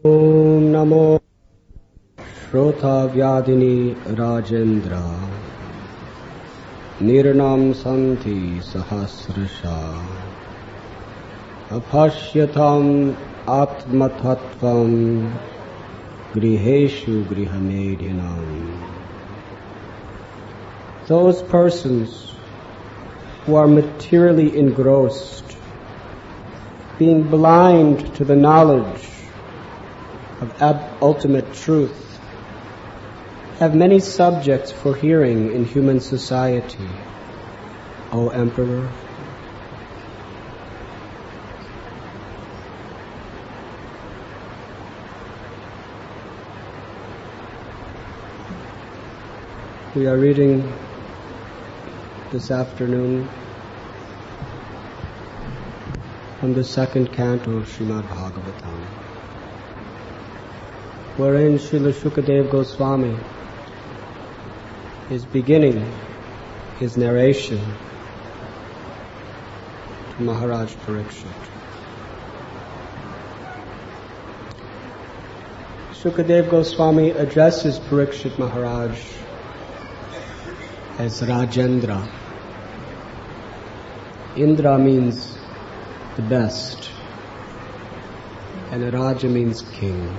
Om Namo Shrotavyadini Rajendra Nirnam Santi Sahasrasha Apashyatam Atmatattvam Griheshu Grihamedinam. Those persons who are materially engrossed, being blind to the knowledge of ultimate truth, have many subjects for hearing in human society, O Emperor. We are reading this afternoon from the second canto of Srimad Bhagavatam, wherein Srila Shukadeva Goswami is beginning his narration to Maharaj Parikshit. Shukadeva Goswami addresses Parikshit Maharaj as Rajendra. Indra means the best, and Raja means king.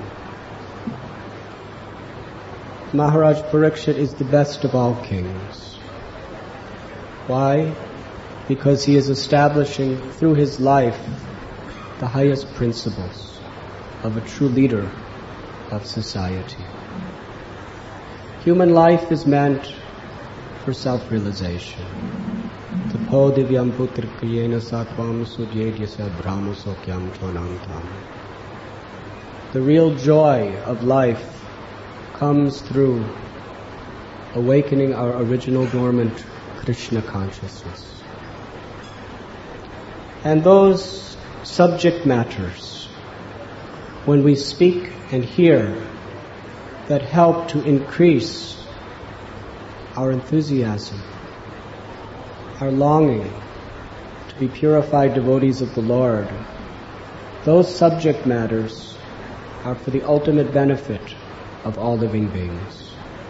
Maharaj Parikshit is the best of all kings. Why? Because he is establishing through his life the highest principles of a true leader of society. Human life is meant for self-realization. Tapo divyam putra kriyena satvam sudyedyasa brahma sokyam tvanantam. The real joy of life comes through awakening our original dormant Krishna consciousness. And those subject matters, when we speak and hear, that help to increase our enthusiasm, our longing to be purified devotees of the Lord, those subject matters are for the ultimate benefit of all living beings.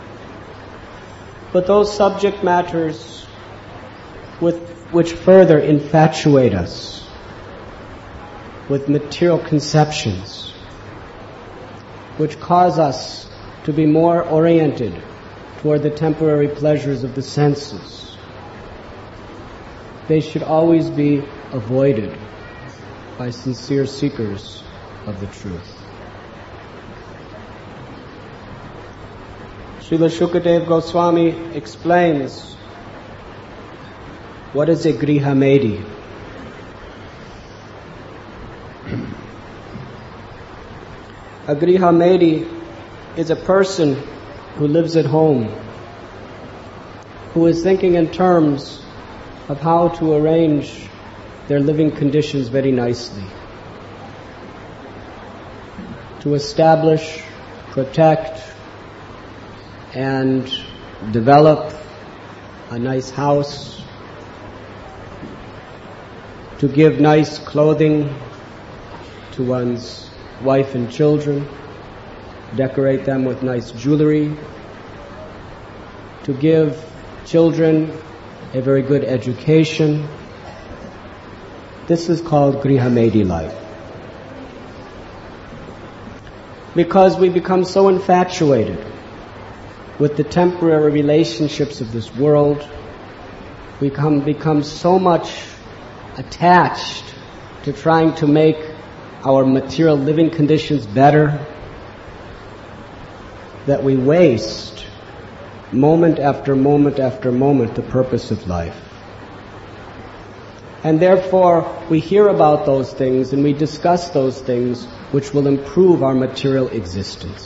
But those subject matters which further infatuate us with material conceptions, which cause us to be more oriented toward the temporary pleasures of the senses, they should always be avoided by sincere seekers of the truth. Srila Shukadeva Goswami explains what is a Grihamedi. A Grihamedi is a person who lives at home, who is thinking in terms of how to arrange their living conditions very nicely, to establish, protect, and develop a nice house, to give nice clothing to one's wife and children, decorate them with nice jewelry, to give children a very good education. This is called Grihamedi life. Because we become so infatuated with the temporary relationships of this world, we become so much attached to trying to make our material living conditions better that we waste moment after moment after moment the purpose of life. And therefore we hear about those things and we discuss those things which will improve our material existence.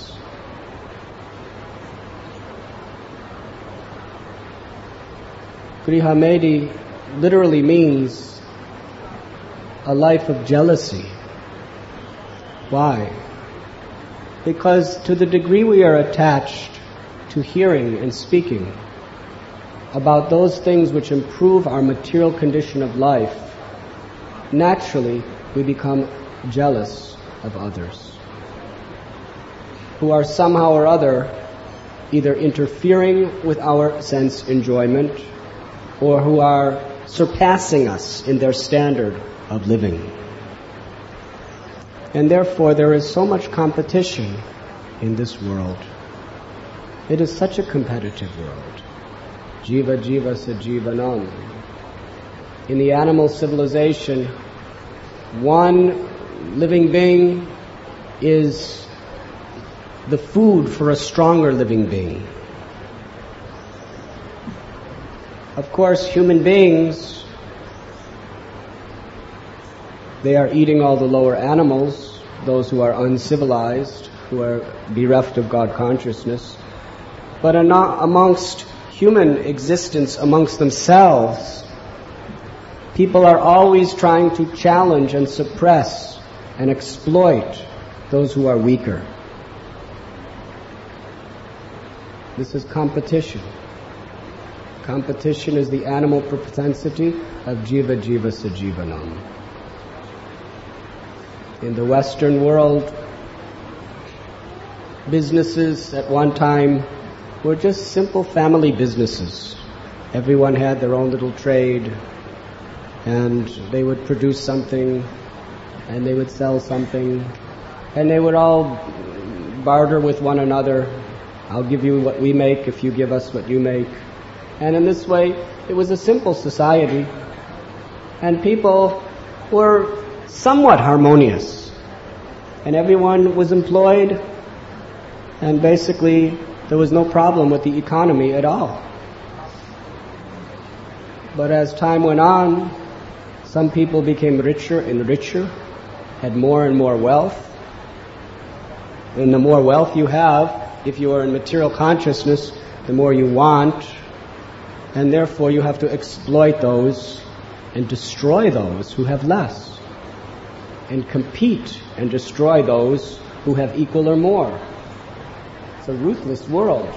Grihamedi literally means a life of jealousy. Why? Because to the degree we are attached to hearing and speaking about those things which improve our material condition of life, naturally we become jealous of others. who are somehow or other either interfering with our sense enjoyment or who are surpassing us in their standard of living. And therefore there is so much competition in this world. It is such a competitive world. Jiva jiva sa jivanam. In the animal civilization, one living being is the food for a stronger living being. Of course, human beings, they are eating all the lower animals, those who are uncivilized, who are bereft of God consciousness. But amongst human existence, amongst themselves, people are always trying to challenge and suppress and exploit those who are weaker. This is competition. Competition is the animal propensity of jiva jiva sa jivanam. In the Western world, businesses at one time were just simple family businesses. Everyone had their own little trade, and they would produce something, and they would sell something, and they would all barter with one another. I'll give you what we make if you give us what you make. And in this way, it was a simple society, and people were somewhat harmonious, and everyone was employed, and basically there was no problem with the economy at all. But as time went on, some people became richer and richer, had more and more wealth. And the more wealth you have, if you are in material consciousness, the more you want, and therefore you have to exploit those and destroy those who have less, and compete and destroy those who have equal or more. It's a ruthless world.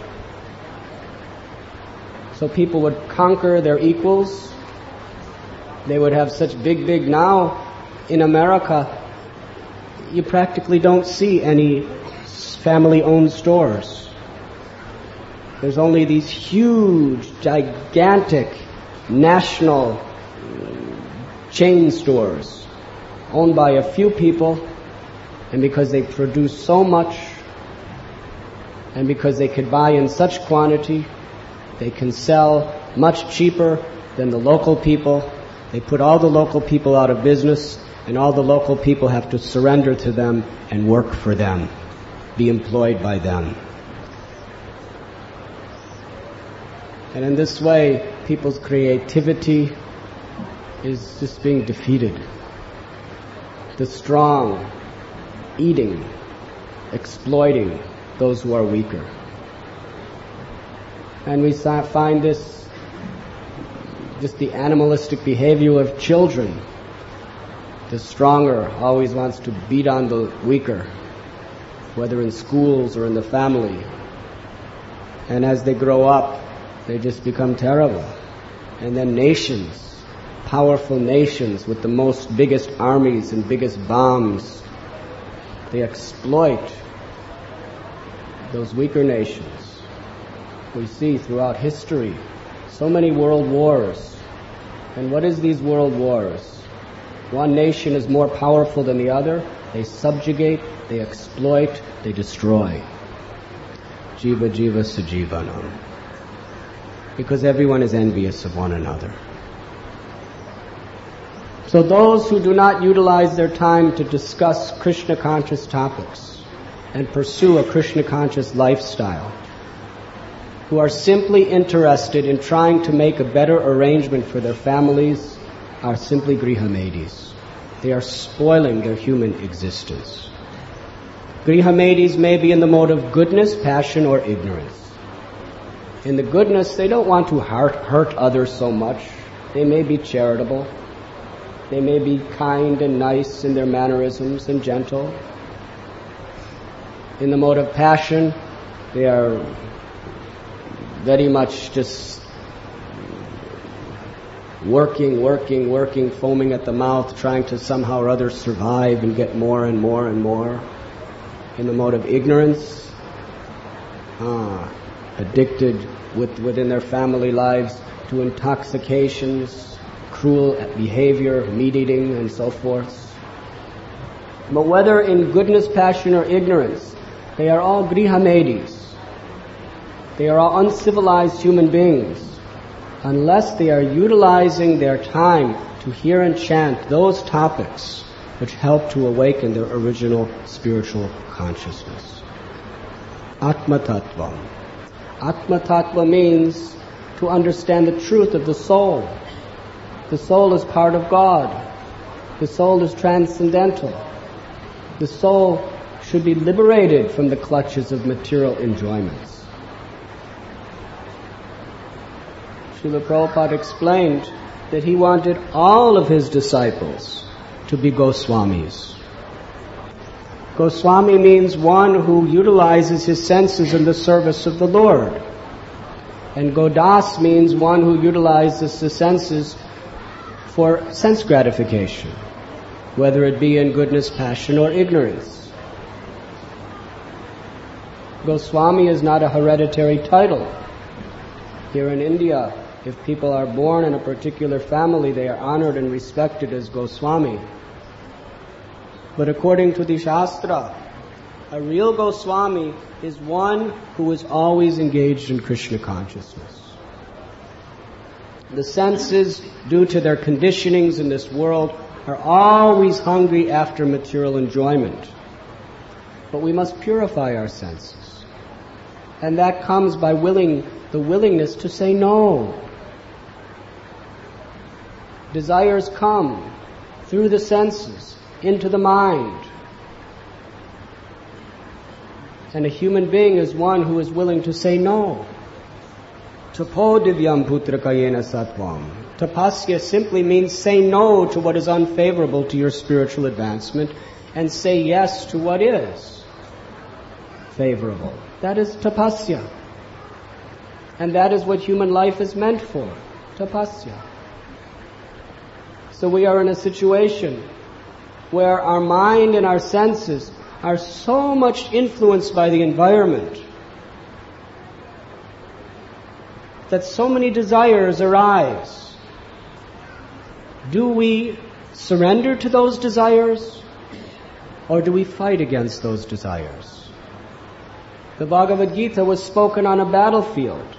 So people would conquer their equals. They would have such big now. In America, you practically don't see any family-owned stores. There's only these huge, gigantic, national chain stores owned by a few people, and because they produce so much, and because they could buy in such quantity, they can sell much cheaper than the local people. They put all the local people out of business, and all the local people have to surrender to them and work for them, be employed by them. And in this way, people's creativity is just being defeated. The strong eating, exploiting those who are weaker. And we find this, just the animalistic behavior of children. The stronger always wants to beat on the weaker, whether in schools or in the family. And as they grow up, they just become terrible. And then nations, powerful nations with the biggest armies and biggest bombs, they exploit those weaker nations. We see throughout history so many world wars. And what is these world wars? One nation is more powerful than the other. They subjugate, they exploit, they destroy. Jiva jiva sa jivanam. Because everyone is envious of one another. So those who do not utilize their time to discuss Krishna conscious topics and pursue a Krishna conscious lifestyle, who are simply interested in trying to make a better arrangement for their families, are simply grihamedis. They are spoiling their human existence. Grihamedis may be in the mode of goodness, passion, or ignorance. In the goodness, they don't want to hurt others so much. They may be charitable. They may be kind and nice in their mannerisms and gentle. In the mode of passion, they are very much just working, foaming at the mouth, trying to somehow or other survive and get more and more and more. In the mode of ignorance, addicted within their family lives to intoxications, cruel behavior, meat eating, and so forth. But whether in goodness, passion, or ignorance, they are all grihamedis. They are all uncivilized human beings, unless they are utilizing their time to hear and chant those topics which help to awaken their original spiritual consciousness. Atma Tattva. Atma Tattva means to understand the truth of the soul. The soul is part of God. The soul is transcendental. The soul should be liberated from the clutches of material enjoyments. Srila Prabhupada explained that he wanted all of his disciples to be Goswamis. Goswami means one who utilizes his senses in the service of the Lord. And Godas means one who utilizes the senses for sense gratification, whether it be in goodness, passion, or ignorance. Goswami is not a hereditary title. Here in India, if people are born in a particular family, they are honored and respected as Goswami. But according to the Shastra, a real Goswami is one who is always engaged in Krishna consciousness. The senses, due to their conditionings in this world, are always hungry after material enjoyment. But we must purify our senses. And that comes by the willingness to say no. Desires come through the senses into the mind. And a human being is one who is willing to say no. Tapo divyam putrakayena sattvam. Tapasya simply means say no to what is unfavorable to your spiritual advancement and say yes to what is favorable. That is tapasya. And that is what human life is meant for, tapasya. So we are in a situation where our mind and our senses are so much influenced by the environment that so many desires arise. Do we surrender to those desires, or do we fight against those desires? The Bhagavad Gita was spoken on a battlefield.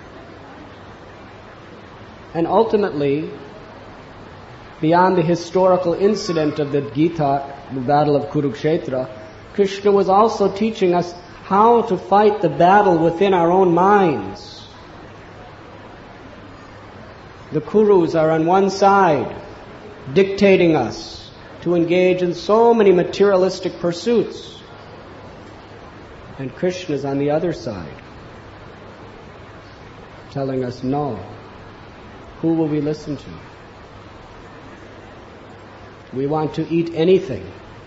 And ultimately, beyond the historical incident of the Gita, the battle of Kurukshetra, Krishna was also teaching us how to fight the battle within our own minds. The Kurus are on one side, dictating us to engage in so many materialistic pursuits. And Krishna is on the other side, telling us no. Who will we listen to? We want to eat anything.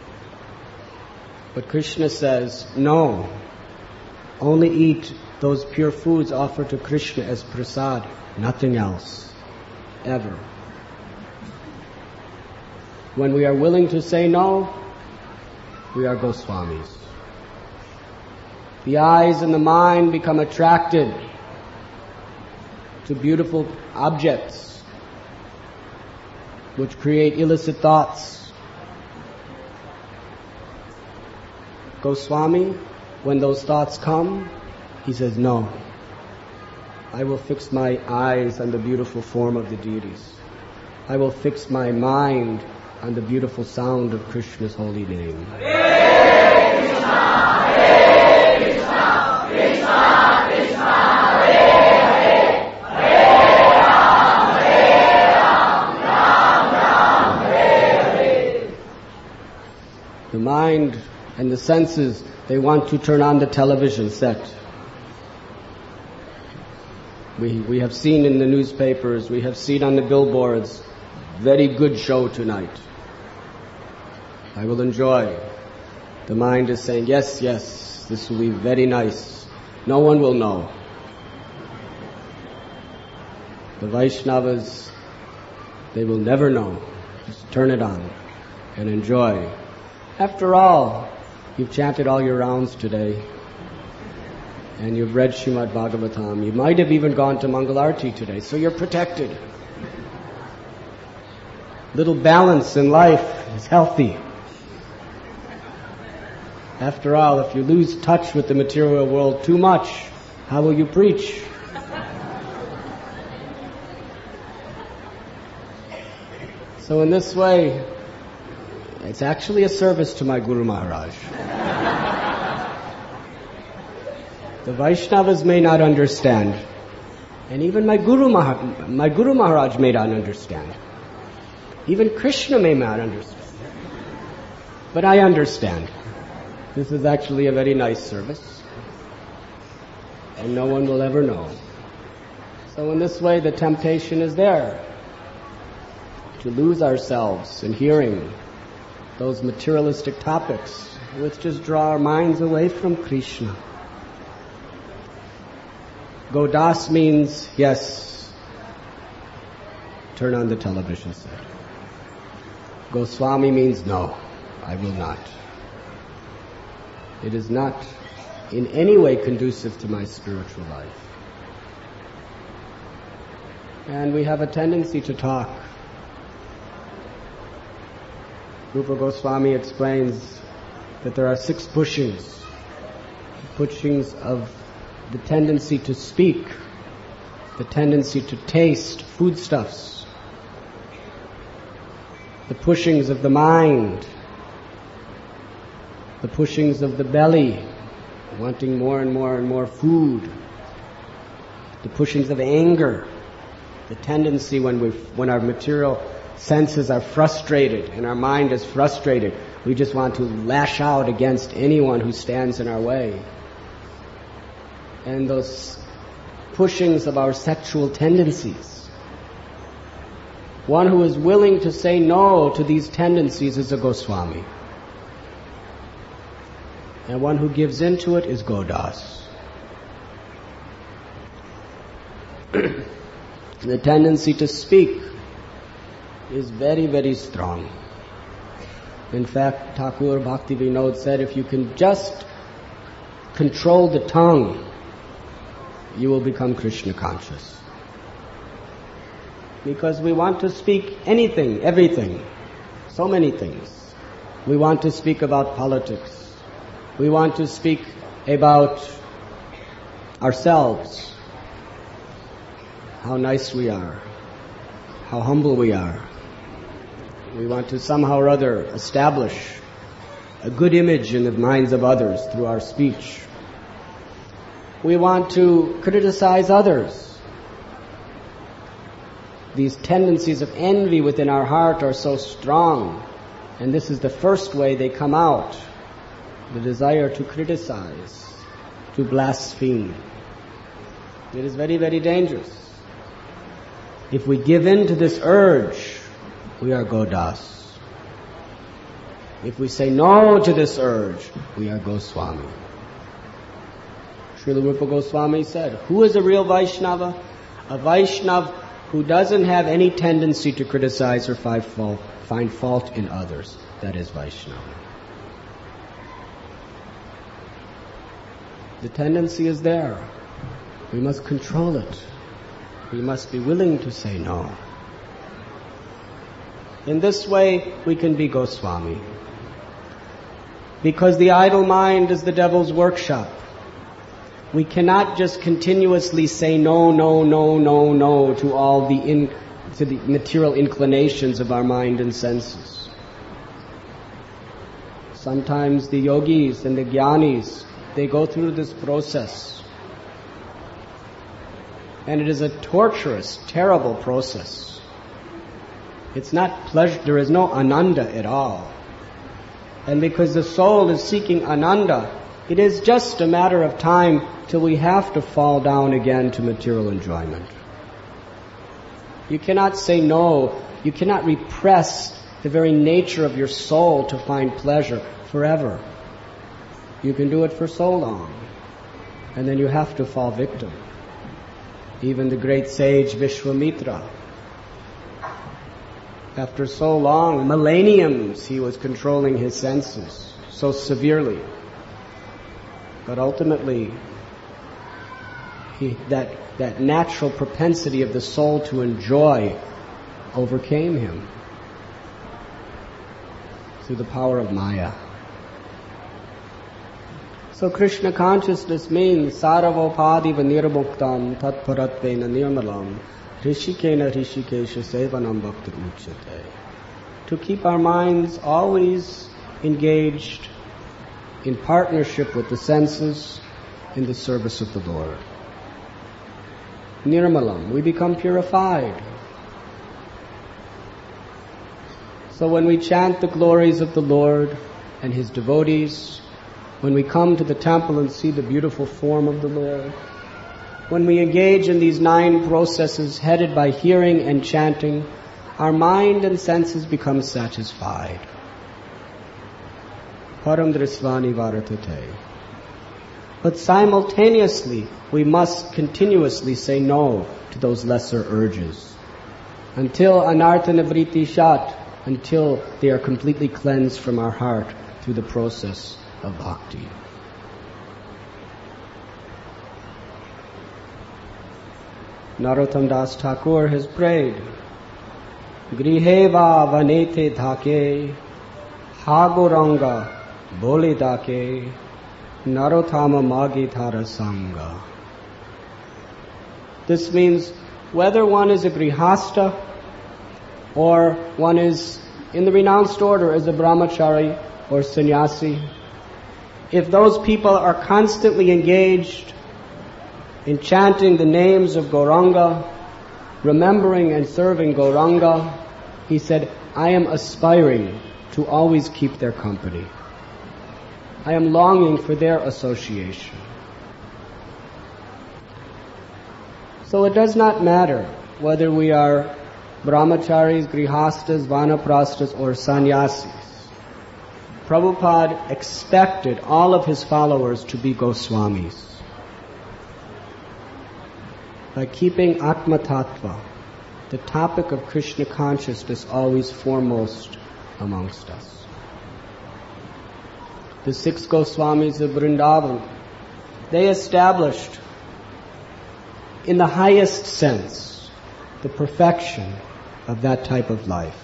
But Krishna says, no. Only eat those pure foods offered to Krishna as prasad, nothing else. Ever. When we are willing to say no, we are Goswamis. The eyes and the mind become attracted to beautiful objects which create illicit thoughts. Goswami, when those thoughts come, he says, no. I will fix my eyes on the beautiful form of the deities. I will fix my mind on the beautiful sound of Krishna's holy name. Hare Krishna, Hare Krishna, Krishna Krishna, Hare Hare, Hare Ram, Ram Ram, Hare Hare. The mind and the senses, they want to turn on the television set. We have seen in the newspapers, we have seen on the billboards, very good show tonight. I will enjoy. The mind is saying, yes, yes, this will be very nice. No one will know. The Vaishnavas, they will never know. Just turn it on and enjoy. After all, you've chanted all your rounds today. and you've read Srimad Bhagavatam. You might have even gone to Mangalarti today, so you're protected. Little balance in life is healthy. After all, if you lose touch with the material world too much, how will you preach? So in this way, it's actually a service to my Guru Maharaj. The Vaishnavas may not understand, and even my Guru Maharaj may not understand. Even Krishna may not understand. But I understand. This is actually a very nice service, and no one will ever know. So in this way, the temptation is there to lose ourselves in hearing those materialistic topics which just draw our minds away from Krishna. Godas means, yes, turn on the television set. Goswami means, no, I will not. It is not in any way conducive to my spiritual life. And we have a tendency to talk. Rupa Goswami explains that there are 6 pushings. Pushings of the tendency to speak, the tendency to taste foodstuffs, the pushings of the mind, the pushings of the belly, wanting more and more and more food, the pushings of anger, the tendency when our material senses are frustrated and our mind is frustrated, we just want to lash out against anyone who stands in our way. And those pushings of our sexual tendencies. One who is willing to say no to these tendencies is a Goswami. And one who gives into it is Godas. The tendency to speak is very, very strong. In fact, Thakur Bhakti Vinod said, if you can just control the tongue, you will become Krishna conscious. Because we want to speak anything, everything, so many things. We want to speak about politics. We want to speak about ourselves, how nice we are, how humble we are. We want to somehow or other establish a good image in the minds of others through our speech. We want to criticize others. These tendencies of envy within our heart are so strong, and this is the first way they come out. The desire to criticize, to blaspheme. It is very, very dangerous. If we give in to this urge, we are Godas. If we say no to this urge, we are Goswami. Srila Rupa Goswami said, who is a real Vaishnava? A Vaishnava who doesn't have any tendency to criticize or find fault in others. That is Vaishnava. The tendency is there. We must control it. We must be willing to say no. In this way, we can be Goswami. Because the idle mind is the devil's workshop. We cannot just continuously say no, no, no, no, no to all the material inclinations of our mind and senses. Sometimes the yogis and the jnanis, they go through this process. And it is a torturous, terrible process. It's not pleasure, there is no ananda at all. And because the soul is seeking ananda, it is just a matter of time till we have to fall down again to material enjoyment. You cannot say no, you cannot repress the very nature of your soul to find pleasure forever. You can do it for so long, and then you have to fall victim. Even the great sage Vishwamitra, after so long, millenniums, he was controlling his senses so severely. But ultimately, that natural propensity of the soul to enjoy overcame him through the power of Maya. So Krishna consciousness means saravopadiva nirmuktam tatparatvena nirmalam rishikena rishikesha sevanam bhaktir uchyate. To keep our minds always engaged in partnership with the senses in the service of the Lord. Nirmalam, we become purified. So when we chant the glories of the Lord and His devotees, when we come to the temple and see the beautiful form of the Lord, when we engage in these 9 processes headed by hearing and chanting, our mind and senses become satisfied. Param drisvani varatate. But simultaneously, we must continuously say no to those lesser urges until anartha nivriti shat, until they are completely cleansed from our heart through the process of bhakti. Narottam Das Thakur has prayed, Grihe va vanete dhake, hagoranga bole dake, Narottama magi thara sangha. This means whether one is a grihasta or one is in the renounced order as a brahmachari or sannyasi, if those people are constantly engaged in chanting the names of Gauranga, remembering and serving Gauranga, he said, I am aspiring to always keep their company. I am longing for their association. So it does not matter whether we are brahmacharis, grihastas, vanaprasthas, or sannyasis. Prabhupada expected all of his followers to be Goswamis. By keeping Atma Tattva, the topic of Krishna consciousness, always foremost amongst us. The 6 Goswamis of Vrindavan, they established in the highest sense the perfection of that type of life.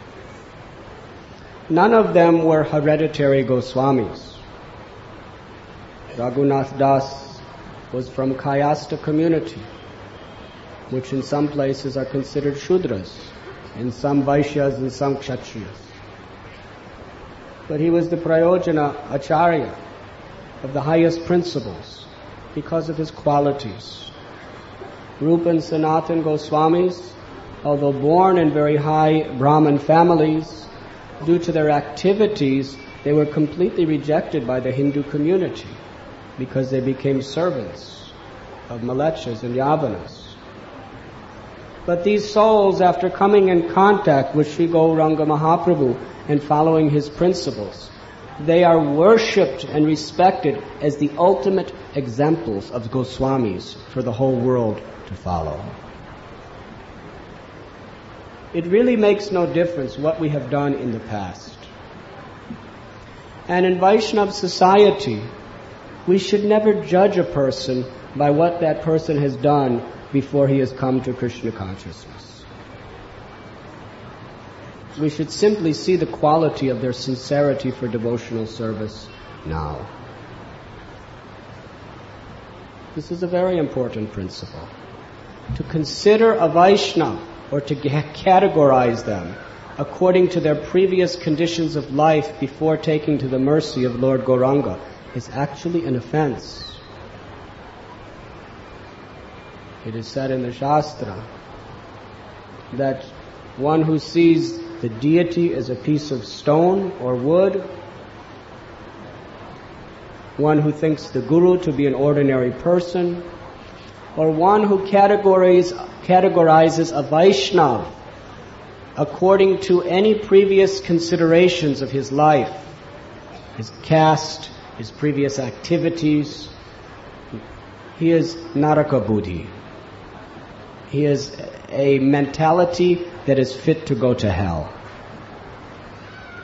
None of them were hereditary Goswamis. Raghunath Das was from Kayasta community, which in some places are considered Shudras, in some Vaishyas and some Kshatriyas. But he was the Prayojana Acharya of the highest principles because of his qualities. Rupa and Sanatan Goswamis, although born in very high Brahmin families, due to their activities, they were completely rejected by the Hindu community because they became servants of Malechas and Yavanas. But these souls, after coming in contact with Sri Gauranga Mahaprabhu and following his principles, they are worshipped and respected as the ultimate examples of Goswamis for the whole world to follow. It really makes no difference what we have done in the past. And in Vaishnava society, we should never judge a person by what that person has done before he has come to Krishna consciousness. We should simply see the quality of their sincerity for devotional service now. This is a very important principle. To consider a Vaishnava or to categorize them according to their previous conditions of life before taking to the mercy of Lord Gauranga is actually an offense. It is said in the Shastra that one who sees the deity as a piece of stone or wood, one who thinks the Guru to be an ordinary person, or one who categorizes a Vaishnava according to any previous considerations of his life, his caste, his previous activities, he is Naraka Buddhi. He is a mentality that is fit to go to hell.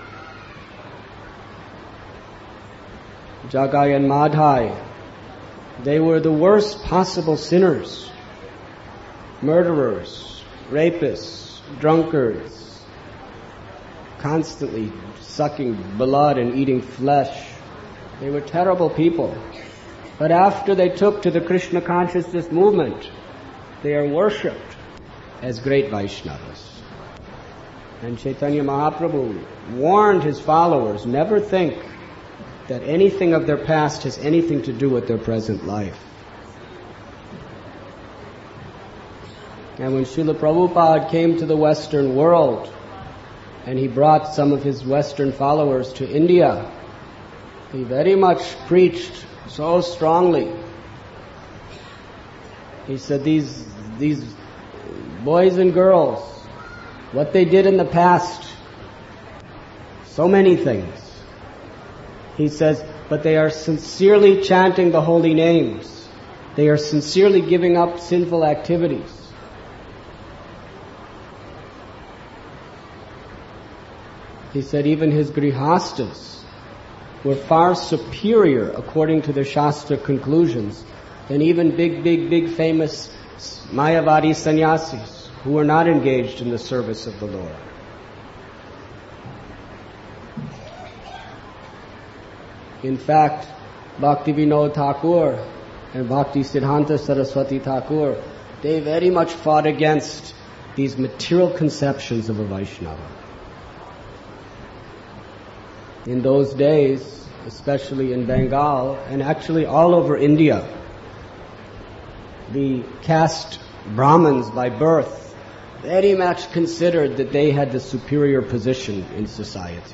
Jagai and Madhai, They were the worst possible sinners, murderers, rapists, drunkards, constantly sucking blood and eating flesh. They were terrible people. But after they took to the Krishna consciousness movement, they are worshipped as great Vaishnavas. And Chaitanya Mahaprabhu warned his followers, never think that anything of their past has anything to do with their present life. And when Srila Prabhupada came to the Western world, and he brought some of his Western followers to India, he very much preached so strongly. He said, these boys and girls, what they did in the past, so many things. He says, but they are sincerely chanting the holy names. They are sincerely giving up sinful activities. He said even his grihastas were far superior, according to the Shastra conclusions, than even big famous Mayavadi sannyasis who were not engaged in the service of the Lord. In fact, Bhaktivinoda Thakur and Bhakti Siddhanta Saraswati Thakur, they very much fought against these material conceptions of a Vaishnava. In those days, especially in Bengal, and actually all over India, the caste Brahmins by birth very much considered that they had the superior position in society.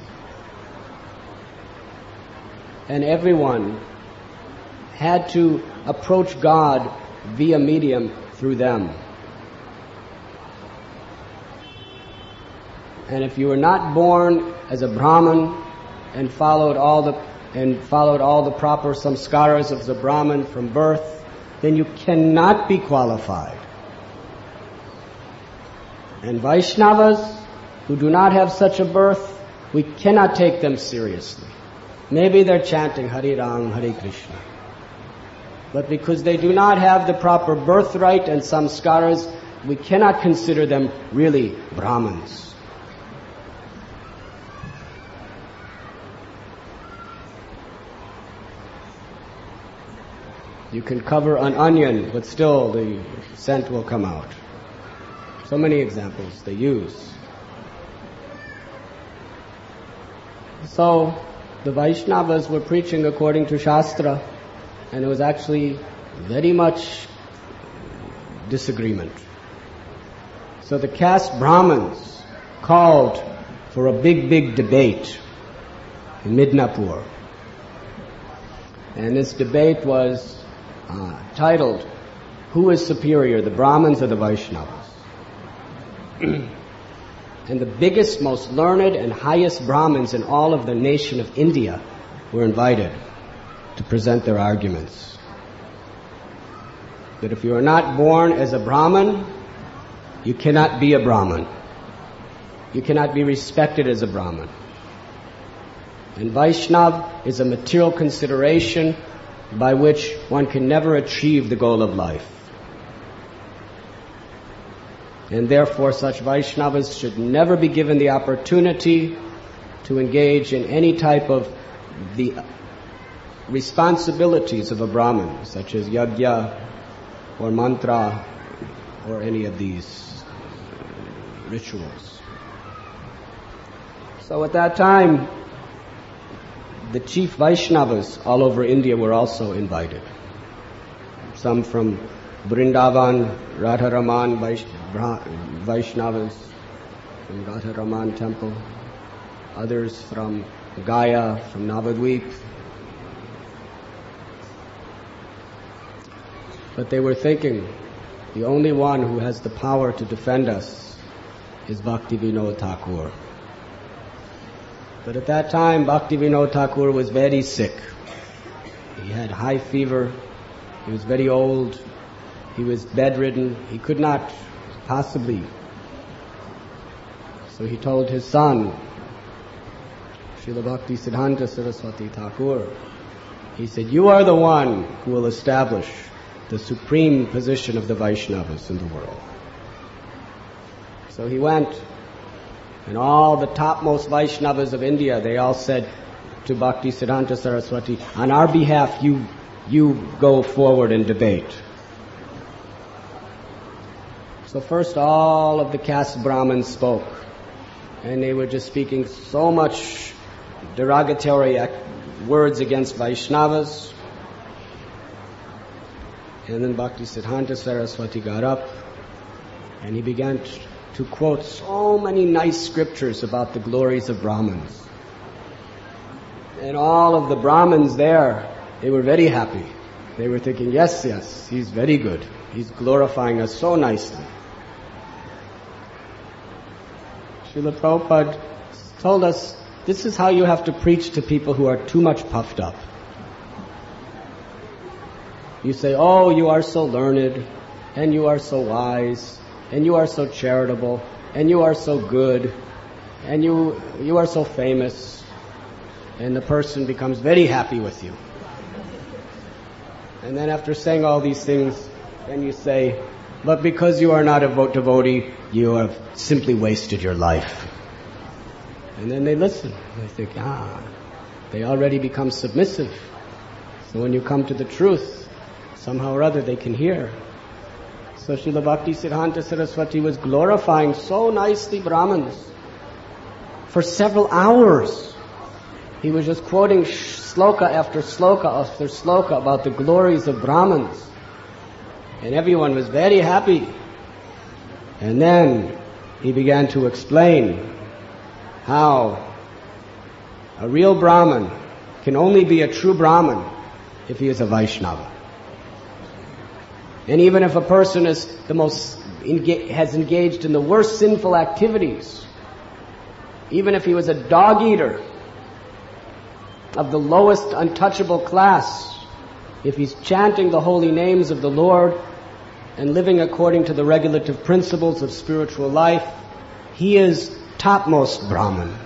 And everyone had to approach God via medium through them. And if you were not born as a Brahmin and followed all the proper samskaras of the Brahmin from birth, then you cannot be qualified. And Vaishnavas who do not have such a birth, we cannot take them seriously. Maybe they're chanting Hare Ram, Hare Krishna. But because they do not have the proper birthright and samskaras, we cannot consider them really Brahmins. You can cover an onion, but still the scent will come out. So many examples they use. So, the Vaishnavas were preaching according to Shastra, and it was actually very much disagreement. So the caste Brahmins called for a big debate in Midnapur. And this debate was titled, "Who is superior, the Brahmins or the Vaishnavas?" And the biggest, most learned and highest Brahmins in all of the nation of India were invited to present their arguments. That if you are not born as a Brahmin, you cannot be a Brahmin. You cannot be respected as a Brahmin. And Vaishnav is a material consideration by which one can never achieve the goal of life. And therefore such Vaishnavas should never be given the opportunity to engage in any type of the responsibilities of a Brahmin, such as yajna or mantra or any of these rituals. So at that time, the chief Vaishnavas all over India were also invited. Some from Vrindavan, Radharaman Vaishnavas from Radharaman temple, others from Gaya, from Navadvip. But they were thinking, the only one who has the power to defend us is Bhaktivinoda Thakur. But at that time, Bhaktivinoda Thakur was very sick. He had high fever. He was very old. He was bedridden. He could not possibly. So he told his son, Srila Bhakti Siddhanta Saraswati Thakur, He said, you are the one who will establish the supreme position of the Vaishnavas in the world. So he went, and all the topmost Vaishnavas of India, they all said to Bhaktisiddhanta Saraswati, on our behalf, you go forward and debate. So first all of the caste Brahmins spoke, and they were just speaking so much derogatory words against Vaishnavas. And then Bhaktisiddhanta Saraswati got up, and he began to quote so many nice scriptures about the glories of Brahmins. And all of the Brahmins there, they were very happy. They were thinking, yes, he's very good. He's glorifying us so nicely. Srila Prabhupada told us, this is how you have to preach to people who are too much puffed up. You say, oh, you are so learned, and you are so wise, and you are so charitable, and you are so good, and you are so famous, and the person becomes very happy with you. And then after saying all these things, then you say, but because you are not a devotee, you have simply wasted your life. And then they listen. They think, they already become submissive. So when you come to the truth, somehow or other they can hear. So Srila Bhaktisiddhanta Saraswati was glorifying so nicely Brahmins for several hours. He was just quoting sloka after sloka after sloka about the glories of Brahmins. And everyone was very happy. And then he began to explain how a real Brahmin can only be a true Brahmin if he is a Vaishnava. And even if a person is has engaged in the worst sinful activities, even if he was a dog eater of the lowest untouchable class, if he's chanting the holy names of the Lord and living according to the regulative principles of spiritual life, he is topmost Brahman.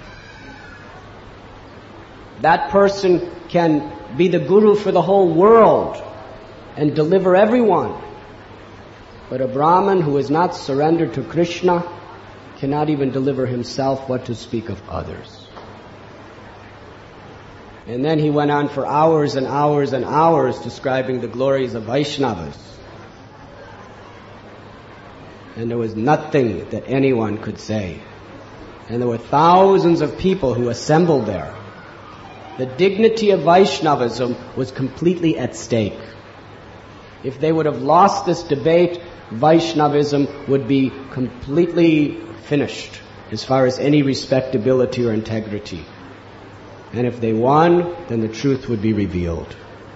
That person can be the guru for the whole world and deliver everyone. But a Brahman who is not surrendered to Krishna cannot even deliver himself, what to speak of others. And then he went on for hours and hours and hours describing the glories of Vaishnavas. And there was nothing that anyone could say. And there were thousands of people who assembled there. The dignity of Vaishnavism was completely at stake. If they would have lost this debate, Vaishnavism would be completely finished as far as any respectability or integrity. And if they won, then the truth would be revealed.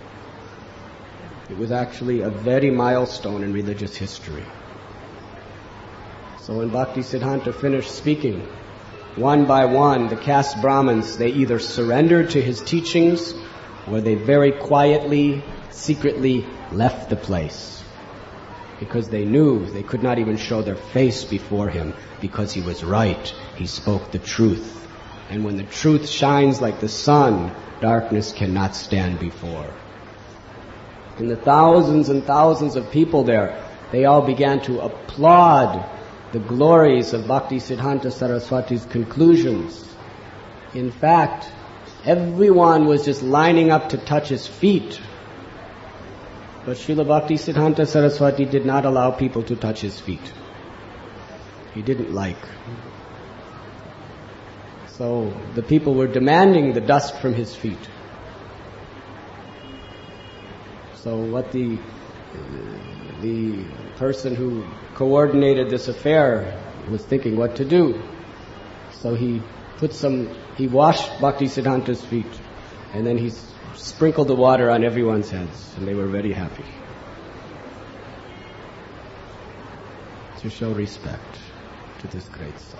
It was actually a very milestone in religious history. So when Bhaktisiddhanta finished speaking, one by one, the caste Brahmins, they either surrendered to his teachings or they very quietly, secretly left the place. Because they knew they could not even show their face before him because he was right. He spoke the truth. And when the truth shines like the sun, darkness cannot stand before. And the thousands and thousands of people there, they all began to applaud the glories of Bhaktisiddhanta Saraswati's conclusions. In fact, everyone was just lining up to touch his feet. But Srila Bhaktisiddhanta Saraswati did not allow people to touch his feet. He didn't like. So the people were demanding the dust from his feet. So what the person who coordinated this affair was thinking what to do. So he washed Bhaktisiddhanta's feet, and then he sprinkled the water on everyone's heads, and they were very happy. To show respect to this great soul.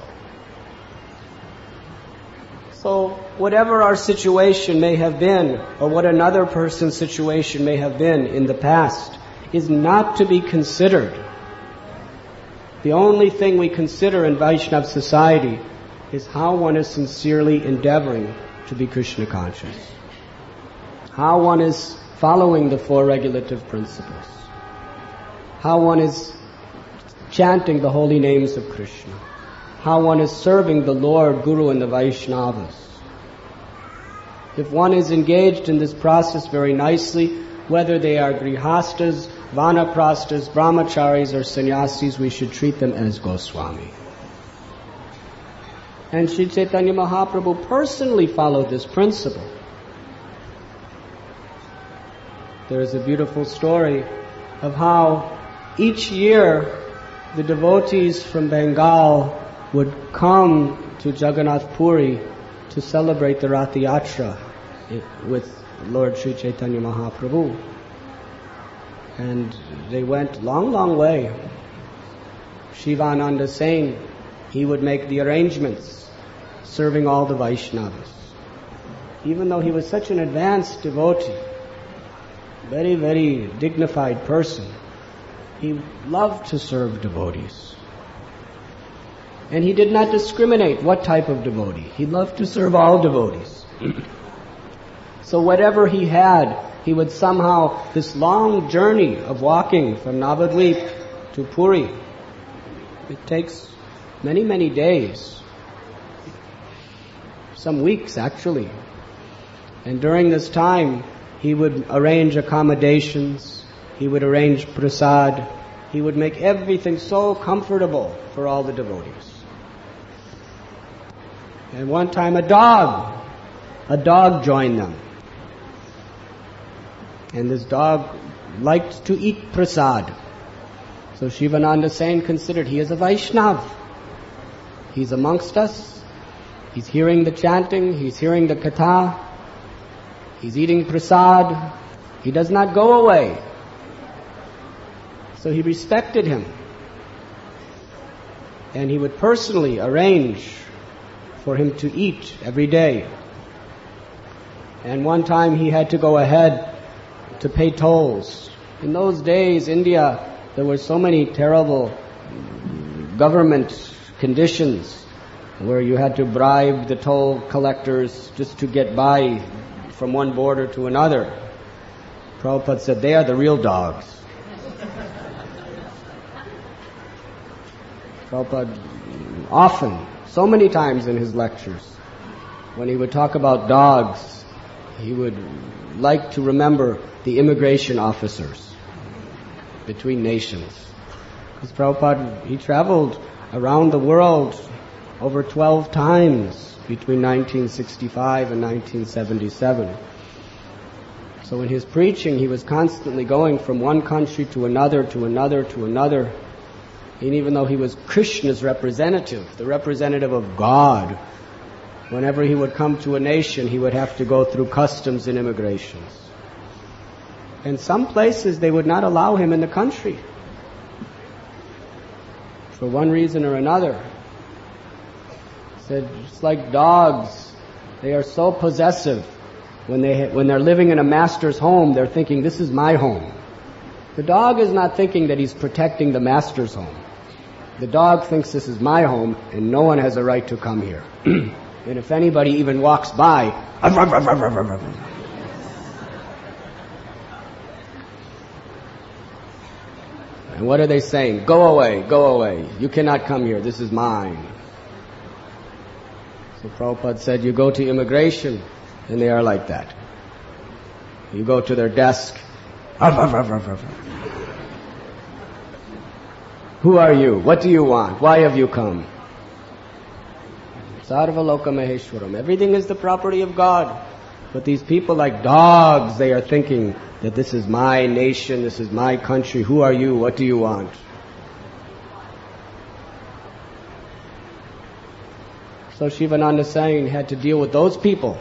So whatever our situation may have been, or what another person's situation may have been in the past, is not to be considered. The only thing we consider in Vaishnava society is how one is sincerely endeavoring to be Krishna conscious. how one is following the four regulative principles, how one is chanting the holy names of Krishna, how one is serving the Lord, Guru and the Vaishnavas. If one is engaged in this process very nicely, whether they are grihastas, vanaprasthas, brahmacharis or sannyasis, we should treat them as Goswami. And Sri Chaitanya Mahaprabhu personally followed this principle. There is a beautiful story of how each year the devotees from Bengal would come to Jagannath Puri to celebrate the Rath Yatra with Lord Sri Chaitanya Mahaprabhu. And they went long way. Shivananda Sain, he would make the arrangements, serving all the Vaishnavas. Even though he was such an advanced devotee, very dignified person, he loved to serve devotees. And he did not discriminate what type of devotee. He loved to serve all devotees. So whatever he had, he would somehow, this long journey of walking from Navadvip to Puri, it takes many days, some weeks actually. And during this time, he would arrange accommodations, he would arrange prasad, he would make everything so comfortable for all the devotees. And one time a dog joined them. And this dog liked to eat prasad. So Shivananda Sain considered he is a Vaishnav. He's amongst us. He's hearing the chanting. He's hearing the katha. He's eating prasad. He does not go away. So he respected him. And he would personally arrange for him to eat every day. And one time he had to go ahead to pay tolls. In those days, India, there were so many terrible government conditions where you had to bribe the toll collectors just to get by from one border to another. Prabhupada said, they are the real dogs. Prabhupada often, so many times in his lectures, when he would talk about dogs, he would like to remember the immigration officers between nations. Because Prabhupada, he traveled around the world over 12 times between 1965 and 1977. So in his preaching, he was constantly going from one country to another, to another, to another. And even though he was Krishna's representative, the representative of God, whenever he would come to a nation, he would have to go through customs and immigrations. In some places, they would not allow him in the country for one reason or another. He said, it's like dogs. They are so possessive. When they're living in a master's home, they're thinking, this is my home. The dog is not thinking that he's protecting the master's home. The dog thinks this is my home and no one has a right to come here. And if anybody even walks by, and what are they saying? Go away, go away. You cannot come here. This is mine. So Prabhupada said, you go to immigration and they are like that. You go to their desk. Who are you? What do you want? Why have you come? Sarva Loka Maheshwaram. Everything is the property of God. But these people, like dogs, they are thinking that this is my nation, this is my country. Who are you? What do you want? So Shivananda Sain had to deal with those people.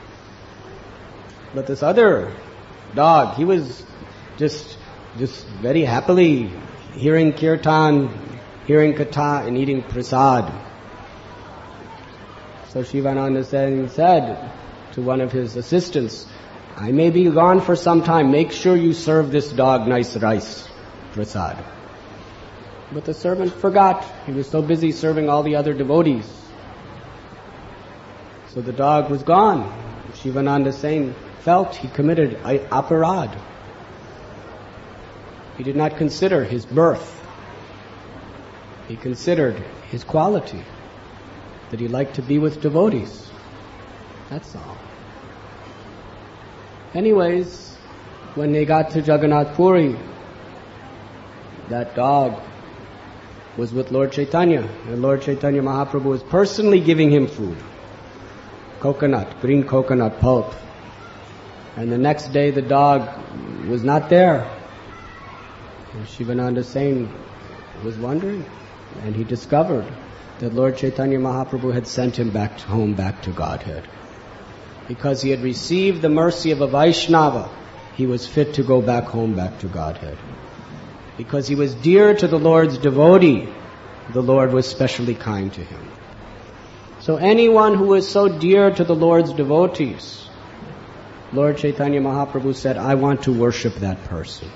But this other dog, he was just very happily hearing kirtan, hearing katha, and eating prasad. So Shivananda Sain said to one of his assistants, I may be gone for some time. Make sure you serve this dog nice rice, prasad. But the servant forgot. He was so busy serving all the other devotees. So the dog was gone. Shivananda Sain felt he committed aparad. He did not consider his birth. He considered his quality, that he liked to be with devotees. That's all. Anyways, when they got to Jagannath Puri, that dog was with Lord Chaitanya, and Lord Chaitanya Mahaprabhu was personally giving him food. Coconut, green coconut pulp. And the next day the dog was not there. And Shivananda Sain was wondering, and he discovered that Lord Chaitanya Mahaprabhu had sent him back home, back to Godhead. Because he had received the mercy of a Vaishnava, he was fit to go back home, back to Godhead. Because he was dear to the Lord's devotee, the Lord was specially kind to him. So anyone who is so dear to the Lord's devotees, Lord Chaitanya Mahaprabhu said, I want to worship that person.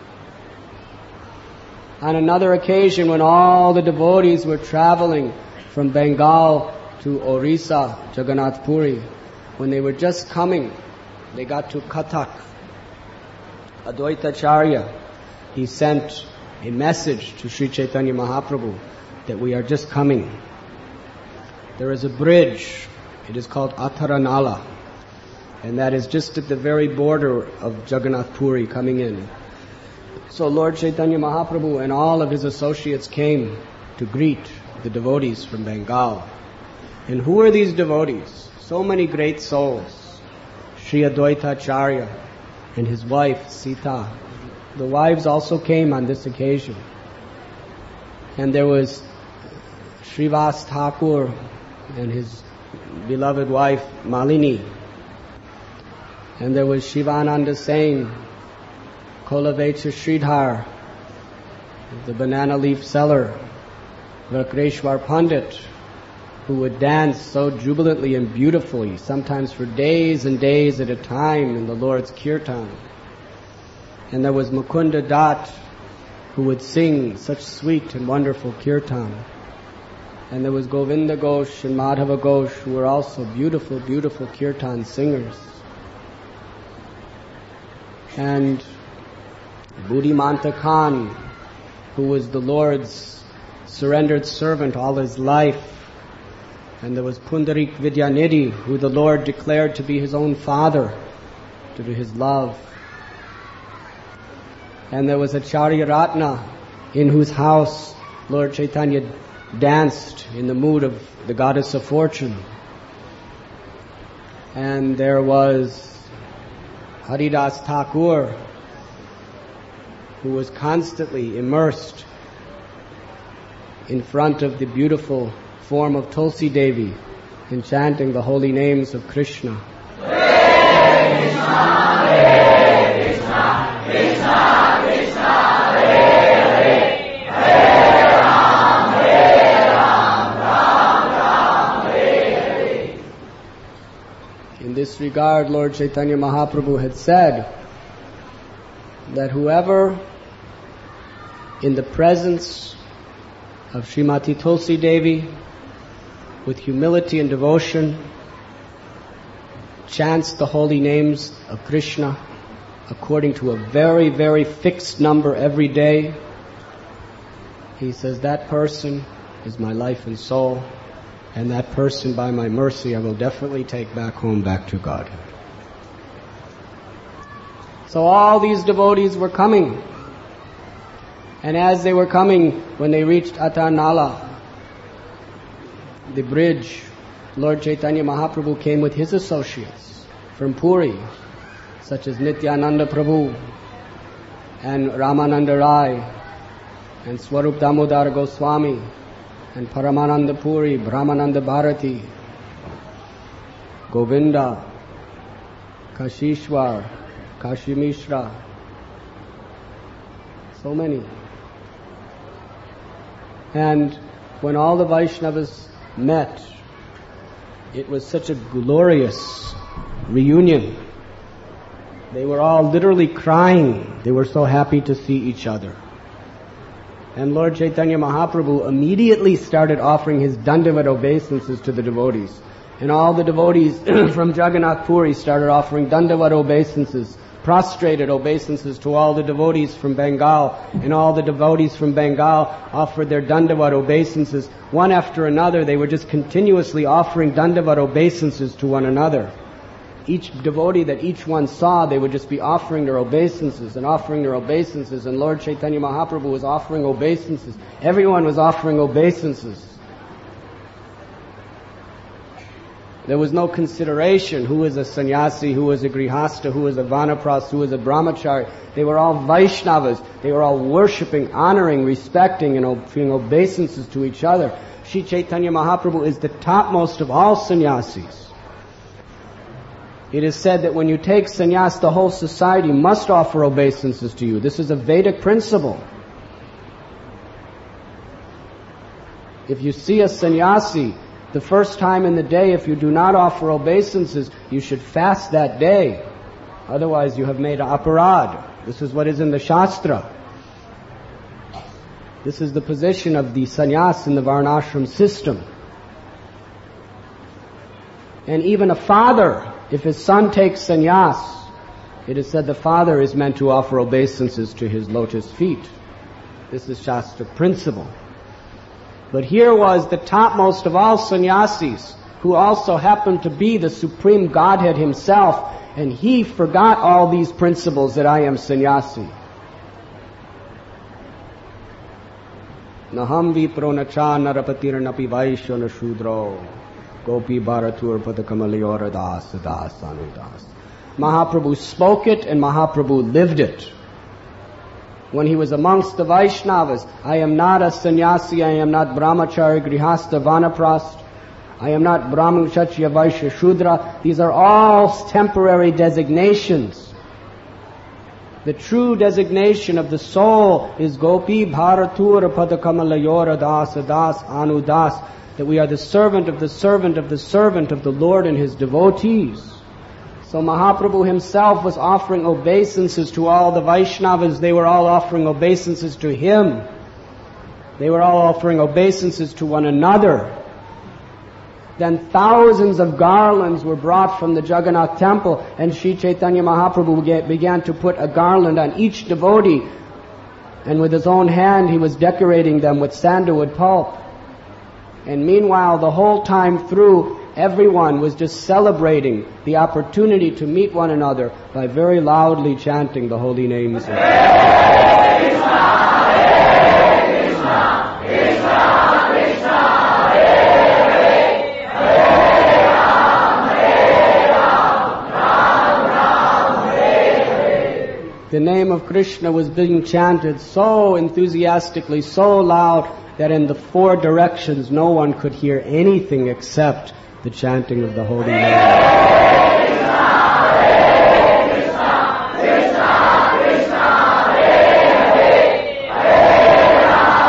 On another occasion, when all the devotees were traveling from Bengal to Orissa, Jagannath Puri, when they were just coming, they got to Kathak. Advaita Acharya, he sent a message to Sri Chaitanya Mahaprabhu that we are just coming. There is a bridge, it is called Atharanala, and that is just at the very border of Jagannath Puri coming in. So Lord Chaitanya Mahaprabhu and all of his associates came to greet the devotees from Bengal. And who are these devotees? So many great souls. Sri Advaita Acharya and his wife Sita. The wives also came on this occasion. And there was Srivas Thakur and his beloved wife Malini. And there was Shivananda Sain, Kolavecha Sridhar, the banana leaf seller, Vakreshwar Pandit, who would dance so jubilantly and beautifully, sometimes for days and days at a time in the Lord's kirtan. And there was Mukunda Dutt, who would sing such sweet and wonderful kirtan. And there was Govinda Ghosh and Madhava Ghosh, who were also beautiful, beautiful kirtan singers. And Buddhimanta Khan, who was the Lord's surrendered servant all his life. And there was Pundarik Vidyanidhi, who the Lord declared to be his own father due to his love. And there was Acharya Ratna, in whose house Lord Chaitanya danced in the mood of the goddess of fortune. And there was Haridas Thakur, who was constantly immersed in front of the beautiful form of Tulsi Devi, enchanting the holy names of Krishna. Hare Krishna, Hare Krishna, Krishna Krishna, Hare Hare, Hare Ram, Ram Ram, Hare Hare. In this regard, Lord Chaitanya Mahaprabhu had said that whoever in the presence of Srimati Tulsi Devi, with humility and devotion, chants the holy names of Krishna according to a very, very fixed number every day, he says, that person is my life and soul, and that person, by my mercy, I will definitely take back home, back to Godhead. So all these devotees were coming. And as they were coming, when they reached Atharanala, the bridge, Lord Chaitanya Mahaprabhu came with his associates from Puri, such as Nityananda Prabhu and Ramananda Rai and Swarup Damodar Goswami and Paramananda Puri, Brahmananda Bharati, Govinda, Kashishwar, Kashi Mishra, so many. And when all the Vaishnavas met, it was such a glorious reunion. They were all literally crying. They were so happy to see each other. And Lord Chaitanya Mahaprabhu immediately started offering his Dandavat obeisances to the devotees. And all the devotees from Jagannath Puri started offering dandavat obeisances, prostrated obeisances to all the devotees from Bengal, and all the devotees from Bengal offered their dandavat obeisances. One after another, they were just continuously offering dandavat obeisances to one another. Each devotee that each one saw, they would just be offering their obeisances and offering their obeisances, and Lord Chaitanya Mahaprabhu was offering obeisances. Everyone was offering obeisances. There was no consideration who was a sannyasi, who was a grihasta, who was a vanapras, who was a brahmachari. They were all Vaishnavas. They were all worshipping, honoring, respecting, and offering obeisances to each other. Sri Chaitanya Mahaprabhu is the topmost of all sannyasis. It is said that when you take sannyas, the whole society must offer obeisances to you. This is a Vedic principle. If you see a sannyasi, the first time in the day, if you do not offer obeisances, you should fast that day. Otherwise, you have made aparad. This is what is in the Shastra. This is the position of the sannyas in the varnashram system. And even a father, if his son takes sannyas, it is said the father is meant to offer obeisances to his lotus feet. This is Shastra principle. But here was the topmost of all sannyasis, who also happened to be the Supreme Godhead himself, and he forgot all these principles that I am sannyasi. Naham vipro nacha narapatiranapi vaishya nashudro gopi bharatur padakamalyor das das anudas. Mahaprabhu spoke it and Mahaprabhu lived it. When he was amongst the Vaishnavas, I am not a sannyasi, I am not brahmachari, grihasta, vanaprast, I am not brahman, kshatriya, vaishya, shudra. These are all temporary designations. The true designation of the soul is gopi bharatur padakamalaya das das anudas, that we are the servant of the servant of the servant of the Lord and His devotees. So Mahaprabhu himself was offering obeisances to all the Vaishnavas. They were all offering obeisances to him. They were all offering obeisances to one another. Then thousands of garlands were brought from the Jagannath temple, and Sri Chaitanya Mahaprabhu began to put a garland on each devotee, and with his own hand he was decorating them with sandalwood pulp. And meanwhile, the whole time through, everyone was just celebrating the opportunity to meet one another by very loudly chanting the holy names. Hare Krishna, Hare Krishna, Krishna Krishna, Hare Hare, Hare Ram, Ram Ram, Hare Hare. The name of Krishna was being chanted so enthusiastically, so loud, that in the four directions no one could hear anything except the chanting of the holy name. Hare Krishna, Hare Krishna, Krishna Krishna, Hare Hare, Hare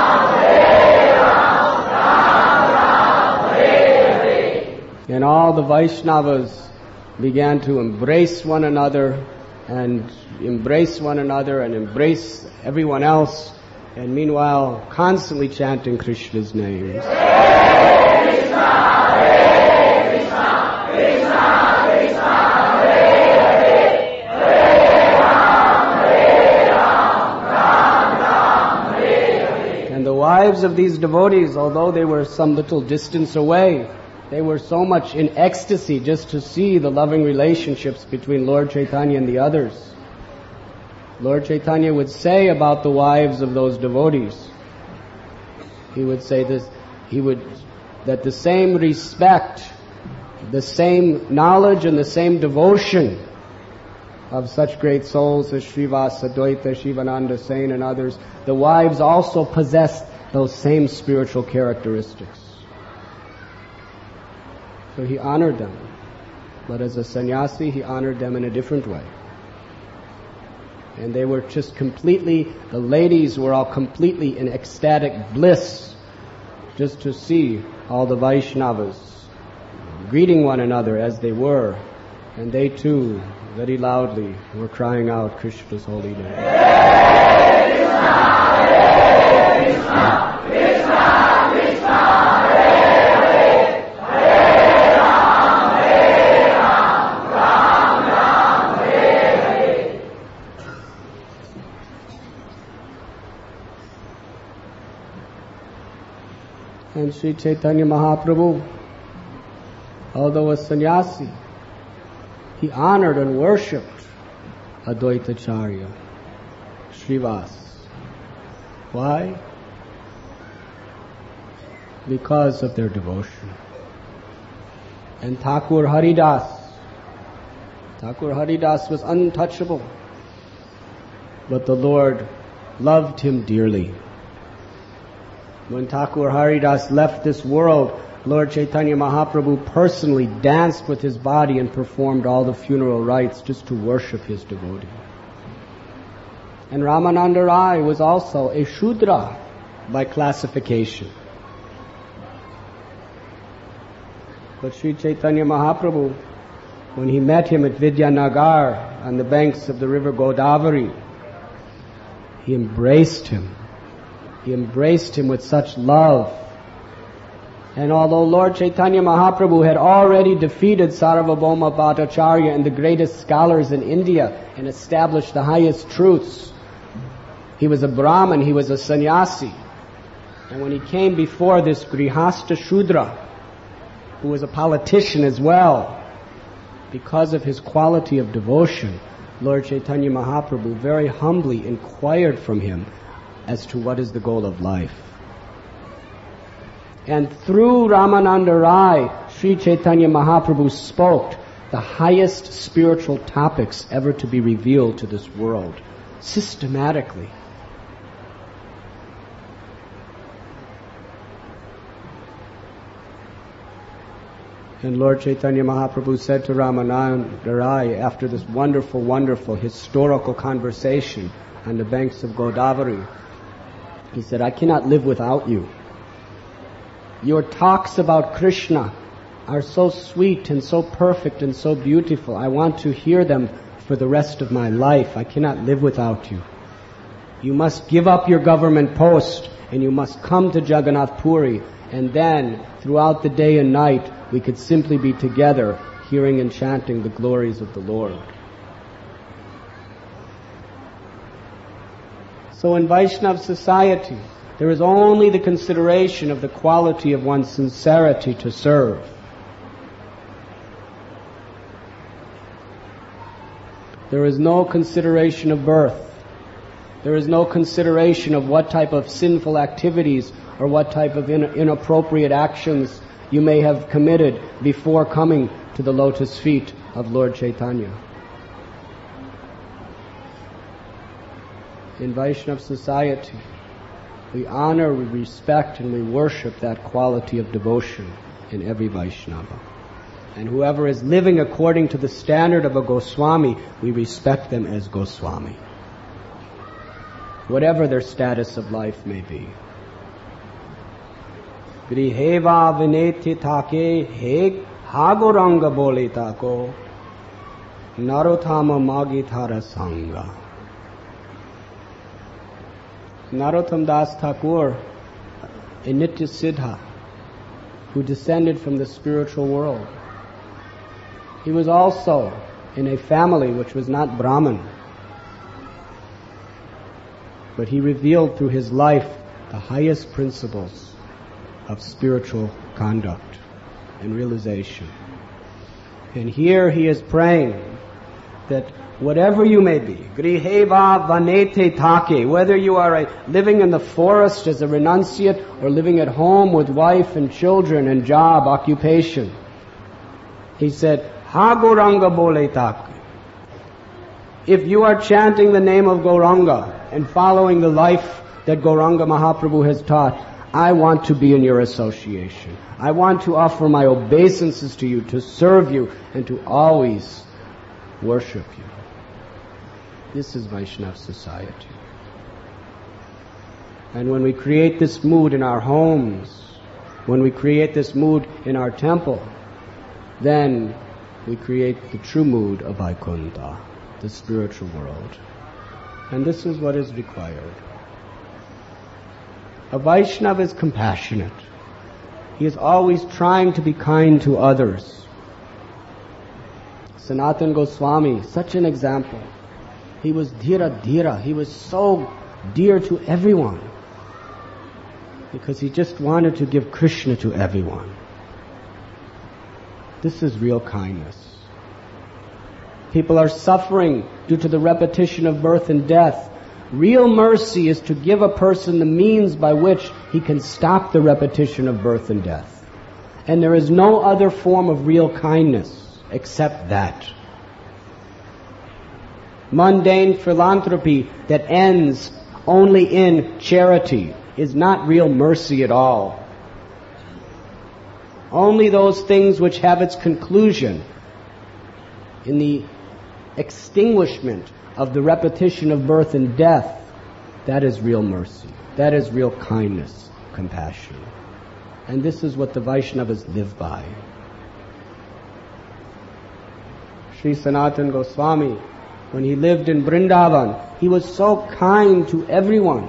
Ram, Ram Ram, Hare Hare. And all the Vaishnavas began to embrace one another and embrace one another and embrace everyone else, and meanwhile constantly chanting Krishna's names. Hare Krishna, wives of these devotees, although they were some little distance away, they were so much in ecstasy just to see the loving relationships between Lord Chaitanya and the others. Lord Chaitanya would say about the wives of those devotees, he would say this, that the same respect, the same knowledge and the same devotion of such great souls as Srivasa, Advaita, Shivananda, Sain and others, the wives also possessed those same spiritual characteristics. So he honored them. But as a sannyasi, he honored them in a different way. And they were just completely, the ladies were all completely in ecstatic bliss just to see all the Vaishnavas greeting one another as they were. And they too, very loudly, were crying out Krishna's holy name. Hare Krishna, Hare Krishna, Krishna Krishna, Hare Hare, Hare Sri Chaitanya Mahaprabhu, although a sannyasi, he honored and worshipped Advaitacharya, Srivas. Why? Because of their devotion. And Thakur Haridas was untouchable, but the Lord loved him dearly. When Thakur Haridas left this world, Lord Chaitanya Mahaprabhu personally danced with his body and performed all the funeral rites just to worship his devotee. And Ramananda Rai was also a Shudra by classification. But Sri Chaitanya Mahaprabhu, when he met him at Vidyanagar on the banks of the river Godavari, he embraced him. He embraced him with such love. And although Lord Chaitanya Mahaprabhu had already defeated Sarvabhauma Bhattacharya and the greatest scholars in India and established the highest truths, he was a Brahmin, he was a sannyasi. And when he came before this Grihastha Shudra, who was a politician as well, because of his quality of devotion, Lord Chaitanya Mahaprabhu very humbly inquired from him as to what is the goal of life. And through Ramananda Rai, Sri Chaitanya Mahaprabhu spoke the highest spiritual topics ever to be revealed to this world, systematically. And Lord Chaitanya Mahaprabhu said to Ramananda Rai after this wonderful, wonderful historical conversation on the banks of Godavari, he said, I cannot live without you. Your talks about Krishna are so sweet and so perfect and so beautiful. I want to hear them for the rest of my life. I cannot live without you. You must give up your government post and you must come to Jagannath Puri, and then throughout the day and night we could simply be together hearing and chanting the glories of the Lord. So in Vaishnava society, there is only the consideration of the quality of one's sincerity to serve. There is no consideration of birth. There is no consideration of what type of sinful activities or what type of inappropriate actions you may have committed before coming to the lotus feet of Lord Chaitanya. In Vaishnava society, we honor, we respect, and we worship that quality of devotion in every Vaishnava. And whoever is living according to the standard of a Goswami, we respect them as Goswami, whatever their status of life may be. Griheva vineti take he hagoranga bole tako narottama magithara sangha. Narottam Das Thakur, a Nitya Siddha, who descended from the spiritual world. He was also in a family which was not Brahmin, but he revealed through his life the highest principles of spiritual conduct and realization. And here he is praying that whatever you may be, griheva vanete take, whether you are living in the forest as a renunciate or living at home with wife and children and job, occupation. He said, ha Gauranga bole take. If you are chanting the name of Gauranga and following the life that Gauranga Mahaprabhu has taught, I want to be in your association. I want to offer my obeisances to you, to serve you, and to always worship you. This is Vaishnava society. And when we create this mood in our homes, when we create this mood in our temple, then we create the true mood of Vaikuntha, the spiritual world. And this is what is required. A Vaishnava is compassionate. He is always trying to be kind to others. Sanatana Goswami, such an example. He was dhira dhira. He was so dear to everyone. because he just wanted to give Krishna to everyone. This is real kindness. People are suffering due to the repetition of birth and death. Real mercy is to give a person the means by which he can stop the repetition of birth and death. And there is no other form of real kindness except that. Mundane philanthropy that ends only in charity is not real mercy at all. Only those things which have its conclusion in the extinguishment of the repetition of birth and death, that is real mercy. That is real kindness, compassion. And this is what the Vaishnavas live by. Sri Sanatana Goswami, when he lived in Vrindavan, he was so kind to everyone.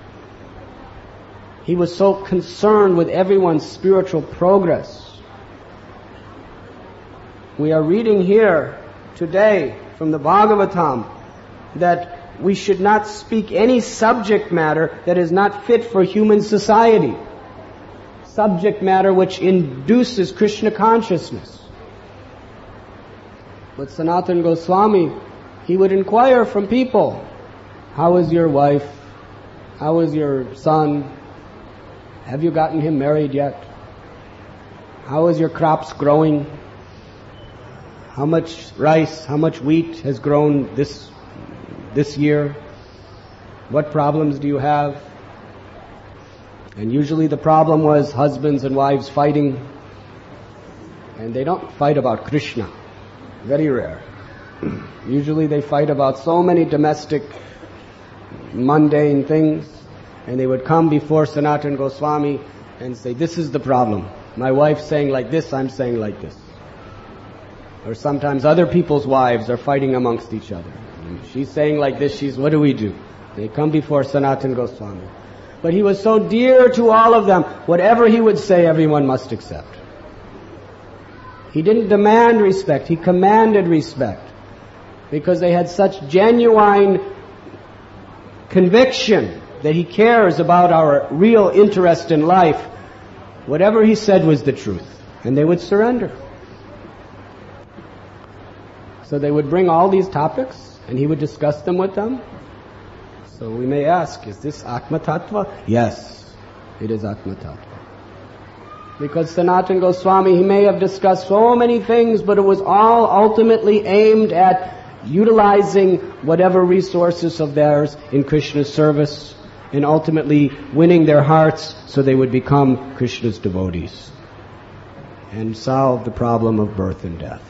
He was so concerned with everyone's spiritual progress. We are reading here today from the Bhagavatam that we should not speak any subject matter that is not fit for human society. Subject matter which induces Krishna consciousness. But Sanatana Goswami, he would inquire from people, how is your wife? How is your son? Have you gotten him married yet? How is your crops growing? How much rice, how much wheat has grown this year? What problems do you have? And usually the problem was husbands and wives fighting. And they don't fight about Krishna. Very rare. Usually they fight about so many domestic, mundane things. And they would come before Sanatana Goswami and say, this is the problem. My wife's saying like this, I'm saying like this. Or sometimes other people's wives are fighting amongst each other. And she's saying like this, what do we do? They come before Sanatana Goswami. But he was so dear to all of them, whatever he would say, everyone must accept. He didn't demand respect, he commanded respect. Because they had such genuine conviction that he cares about our real interest in life. Whatever he said was the truth. And they would surrender. So they would bring all these topics, and he would discuss them with them. So we may ask, is this Atma Tattva? Yes, it is Atma Tattva. Because Sanatana Goswami, he may have discussed so many things, but it was all ultimately aimed at utilizing whatever resources of theirs in Krishna's service, and ultimately winning their hearts so they would become Krishna's devotees and solve the problem of birth and death.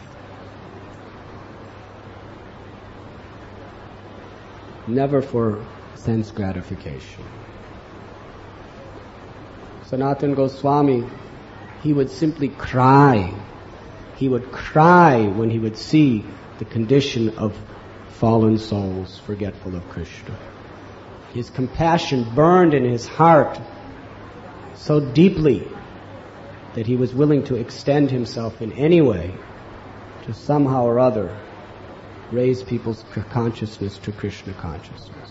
Never for sense gratification. Sanatana Goswami, he would simply cry. He would cry when he would see the condition of fallen souls forgetful of Krishna. His compassion burned in his heart so deeply that he was willing to extend himself in any way to somehow or other raise people's consciousness to Krishna consciousness.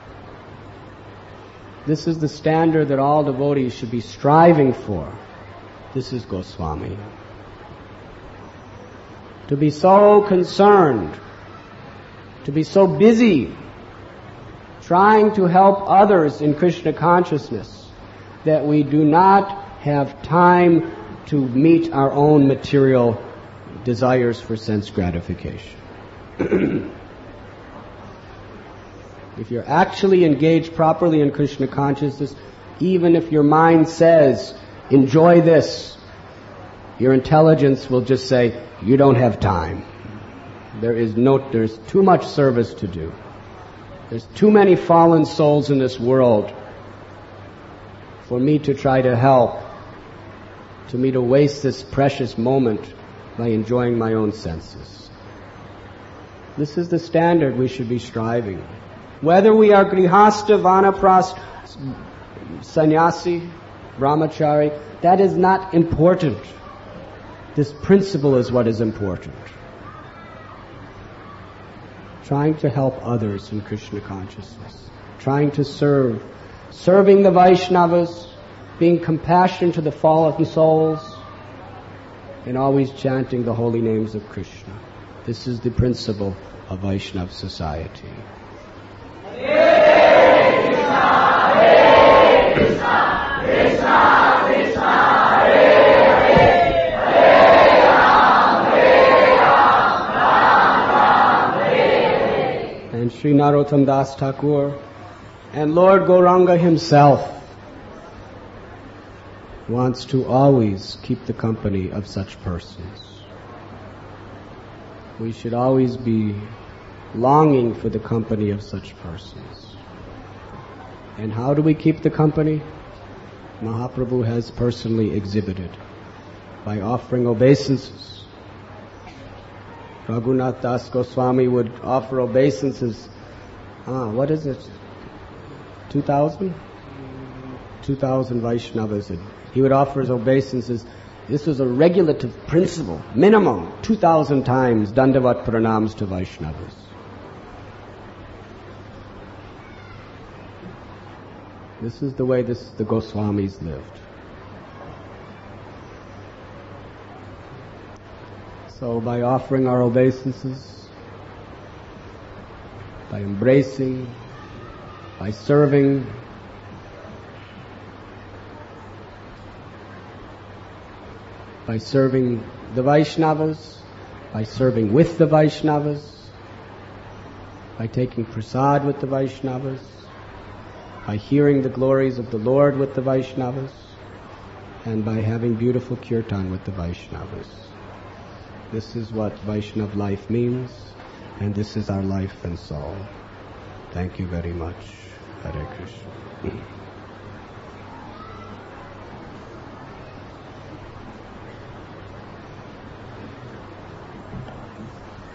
This is the standard that all devotees should be striving for. This is Goswami. To be so concerned, to be so busy trying to help others in Krishna consciousness that we do not have time to meet our own material desires for sense gratification. If you're actually engaged properly in Krishna consciousness, even if your mind says, enjoy this, your intelligence will just say, you don't have time. There's too much service to do. There's too many fallen souls in this world for me to try to help, to me to waste this precious moment by enjoying my own senses. This is the standard we should be striving. Whether we are grihastha, vanaprast, sannyasi, brahmachari, that is not important. This principle is what is important. Trying to help others in Krishna consciousness. Trying to serve. Serving the Vaishnavas, being compassionate to the fallen souls, and always chanting the holy names of Krishna. This is the principle of Vaishnava society. Hare Krishna, Hare Krishna, Krishna Krishna, Hare Hare, Hare Ram, Ram Ram, Hare. And Sri Narottam Das Thakur and Lord Gauranga himself wants to always keep the company of such persons. We should always be longing for the company of such persons. And how do we keep the company? Mahaprabhu has personally exhibited by offering obeisances. Raghunath Das Goswami would offer obeisances. What is it? 2,000? 2,000 Vaishnavas. He would offer his obeisances. This was a regulative principle. Minimum 2,000 times Dandavat Pranams to Vaishnavas. This is the way the Goswamis lived. So by offering our obeisances, by embracing, by serving, by serving the Vaishnavas, by serving with the Vaishnavas, by taking prasad with the Vaishnavas, by hearing the glories of the Lord with the Vaishnavas, and by having beautiful kirtan with the Vaishnavas. This is what Vaishnava life means, and this is our life and soul. Thank you very much. Hare Krishna.